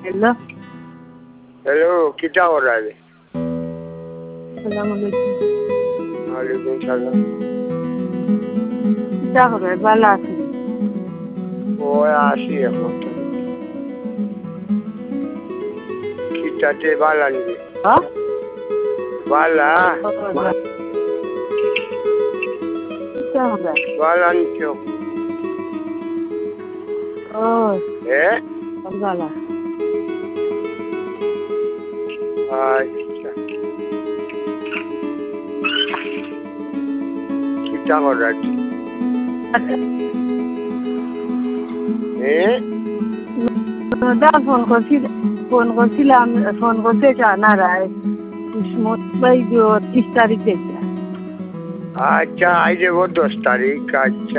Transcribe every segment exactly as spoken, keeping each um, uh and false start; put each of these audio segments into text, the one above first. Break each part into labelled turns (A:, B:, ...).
A: Hello.
B: Hello, kita orang ni.
A: Assalamualaikum.
B: Waalaikumsalam.
A: Kita orang bala aছি।
B: Oh, আসি এখন। Kitate bala ni.
A: হ্যাঁ?
B: Bala.
A: Kita orang।
B: Bala ni kyo.
A: Oh,
B: Eh?
A: bala।
B: আচ্ছা। Kita orang ni. Eh?
A: দা phone করছি phone করছিলাম phone করতে জানা রায় কিসমত ভাই जो तीस तारीख দেখতে
B: আচ্ছা আজ वो दस तारीख अच्छा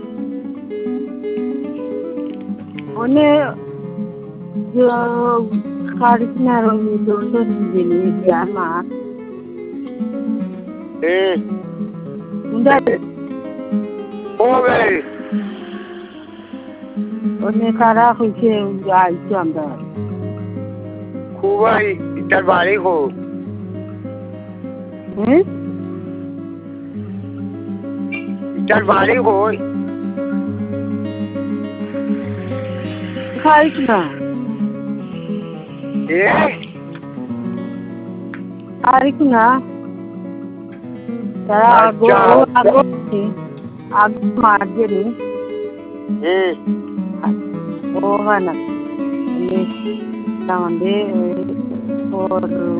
A: ওনে जो খারিজনা রঙে দোটো দিনে জামা
B: eh
A: উন্দা
B: ও ভাই
A: ওনে কারা হইছে আইতো আমরা
B: খুবই ইটার বাড়ি হো
A: হুম
B: ইটার বাড়ি হই
A: খাইছ না
B: এ
A: খাইছ না তারা আগো আগো আগো মারবে রে
B: হুম
A: ও হয় না তাহলে ওর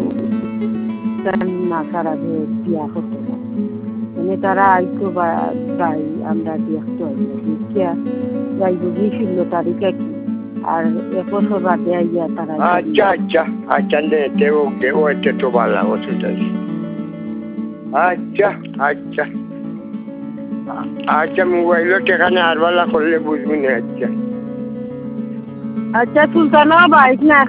A: না সারা বিয়া করতে মানে তারা আইতো বা তাই আমরা দেখতে দেখিয়া যাইব ষোলো তারিখে কি আর এক বছর বাদে আইয়া তারা
B: আচ্ছা আচ্ছা আচ্ছা নে দেও দেও এতে তো ভালো অসুবিধা নেই আচ্ছা আচ্ছা আচ্ছা মোবাইলও টেকানে আর বালা করলে বুঝবি না আচ্ছা
A: আচ্ছা সুলতানা বাইক না